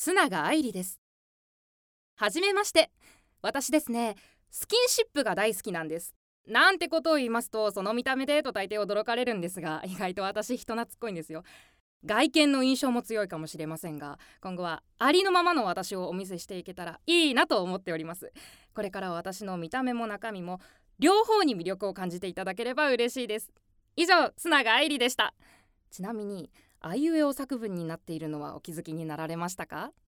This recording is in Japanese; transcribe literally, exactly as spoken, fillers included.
須永愛理です。はじめまして。私ですね、スキンシップが大好きなんです。なんてことを言いますと、その見た目でと大抵驚かれるんですが、意外と私人懐っこいんですよ。外見の印象も強いかもしれませんが、今後はありのままの私をお見せしていけたらいいなと思っております。これからは私の見た目も中身も両方に魅力を感じていただければ嬉しいです。以上、須永愛理でした。ちなみにあいうえお作文になっているのはお気づきになられましたか？